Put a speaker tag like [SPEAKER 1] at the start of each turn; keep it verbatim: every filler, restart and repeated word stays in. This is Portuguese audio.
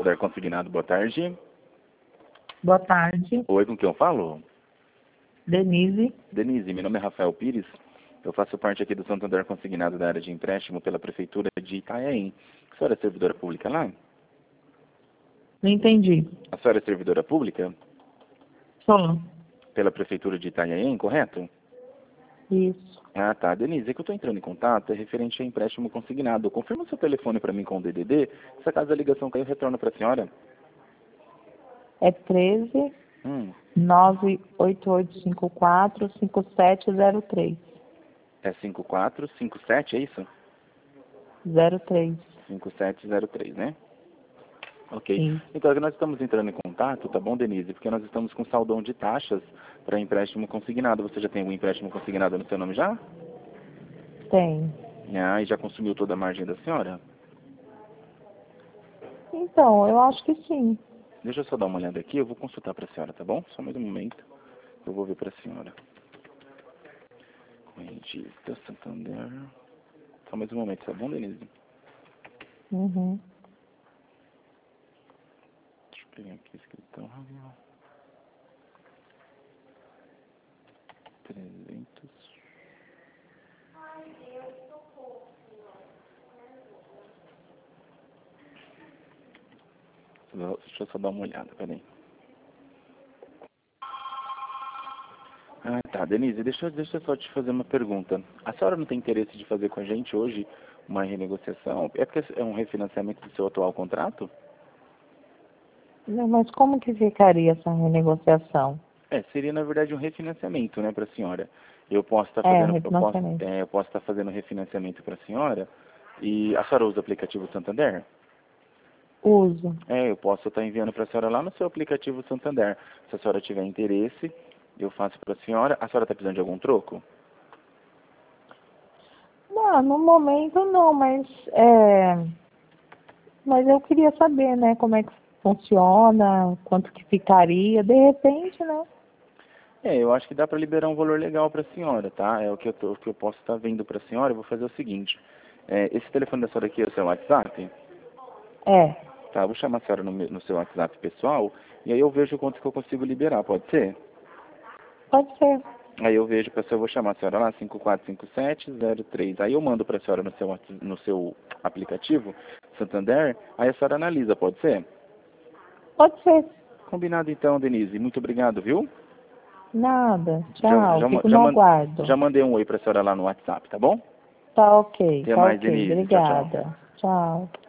[SPEAKER 1] Santander Consignado, boa tarde.
[SPEAKER 2] Boa tarde,
[SPEAKER 1] Oi, com quem eu falo?
[SPEAKER 2] Denise.
[SPEAKER 1] Denise, meu nome é Rafael Pires. Eu faço parte aqui do Santander Consignado da área de empréstimo pela Prefeitura de Itanhaém. A senhora é servidora pública lá?
[SPEAKER 2] Não entendi.
[SPEAKER 1] A senhora é servidora pública
[SPEAKER 2] Sou.
[SPEAKER 1] pela Prefeitura de Itanhaém, correto?
[SPEAKER 2] Isso.
[SPEAKER 1] Ah, tá. Denise, é que eu estou entrando em contato, é referente a empréstimo consignado. Confirma o seu telefone para mim com o D D D. Se acaso a ligação caiu, retorna para a senhora.
[SPEAKER 2] É treze,
[SPEAKER 1] Hum,
[SPEAKER 2] nove oito oito cinco quatro, cinco sete zero três.
[SPEAKER 1] é cinco quatro cinco sete, é isso?
[SPEAKER 2] zero três.
[SPEAKER 1] cinco sete zero três, né? Ok.
[SPEAKER 2] Isso.
[SPEAKER 1] Então, é que nós estamos entrando em contato, tá bom, Denise? Porque nós estamos com saldão de taxas para empréstimo consignado. Você já tem algum empréstimo consignado no seu nome já?
[SPEAKER 2] Tem.
[SPEAKER 1] Ah, e já consumiu toda a margem da senhora?
[SPEAKER 2] Então, eu acho que sim.
[SPEAKER 1] Deixa eu só dar uma olhada aqui, eu vou consultar para a senhora, tá bom? Só mais um momento, eu vou ver para a senhora. Correntista, Santander... Só mais um momento, tá bom, Denise?
[SPEAKER 2] Uhum.
[SPEAKER 1] Deixa eu pegar aqui, escritório... trezentos... Deixa eu só dar uma olhada, peraí. Ah, tá. Denise, deixa, eu- deixa eu só te fazer uma pergunta. A senhora não tem interesse de fazer com a gente hoje uma renegociação? É porque é um refinanciamento do seu atual contrato?
[SPEAKER 2] Não, mas como que ficaria essa renegociação?
[SPEAKER 1] É, seria na verdade um refinanciamento, né, para a senhora. Eu posso estar
[SPEAKER 2] É,
[SPEAKER 1] fazendo, eu posso,
[SPEAKER 2] refinanciamento.
[SPEAKER 1] é, eu posso estar fazendo refinanciamento para a senhora. E a senhora usa o aplicativo Santander?
[SPEAKER 2] Uso.
[SPEAKER 1] É, eu posso estar enviando para a senhora lá no seu aplicativo Santander. Se a senhora tiver interesse, eu faço para a senhora. A senhora está precisando de algum troco?
[SPEAKER 2] Não, no momento não, mas é, mas eu queria saber, né, como é que funciona, quanto que ficaria, de repente, né?
[SPEAKER 1] É, eu acho que dá para liberar um valor legal para a senhora, tá? É o que eu, tô, o que eu posso estar vendo para a senhora. Eu vou fazer o seguinte. É, esse telefone da senhora aqui é o seu WhatsApp?
[SPEAKER 2] É,
[SPEAKER 1] Tá, eu vou chamar a senhora no, meu- no seu WhatsApp pessoal e aí eu vejo quanto que eu consigo liberar, pode ser?
[SPEAKER 2] pode ser.
[SPEAKER 1] Aí eu vejo para eu vou chamar a senhora lá, cinco quatro cinco sete zero três. Aí eu mando para a senhora no seu, whats- no seu aplicativo, Santander, aí a senhora analisa, pode ser?
[SPEAKER 2] Pode ser.
[SPEAKER 1] Combinado então, Denise. Muito obrigado, viu?
[SPEAKER 2] Nada.
[SPEAKER 1] Já,
[SPEAKER 2] Tchau.
[SPEAKER 1] já, ma-
[SPEAKER 2] Fico
[SPEAKER 1] já,
[SPEAKER 2] no
[SPEAKER 1] man-
[SPEAKER 2] aguardo.
[SPEAKER 1] já mandei um oi para a senhora lá no WhatsApp, tá bom?
[SPEAKER 2] Tá ok,
[SPEAKER 1] Até
[SPEAKER 2] tá
[SPEAKER 1] mais,
[SPEAKER 2] ok.
[SPEAKER 1] Denise. Tchau, tchau.
[SPEAKER 2] Obrigada. Tchau.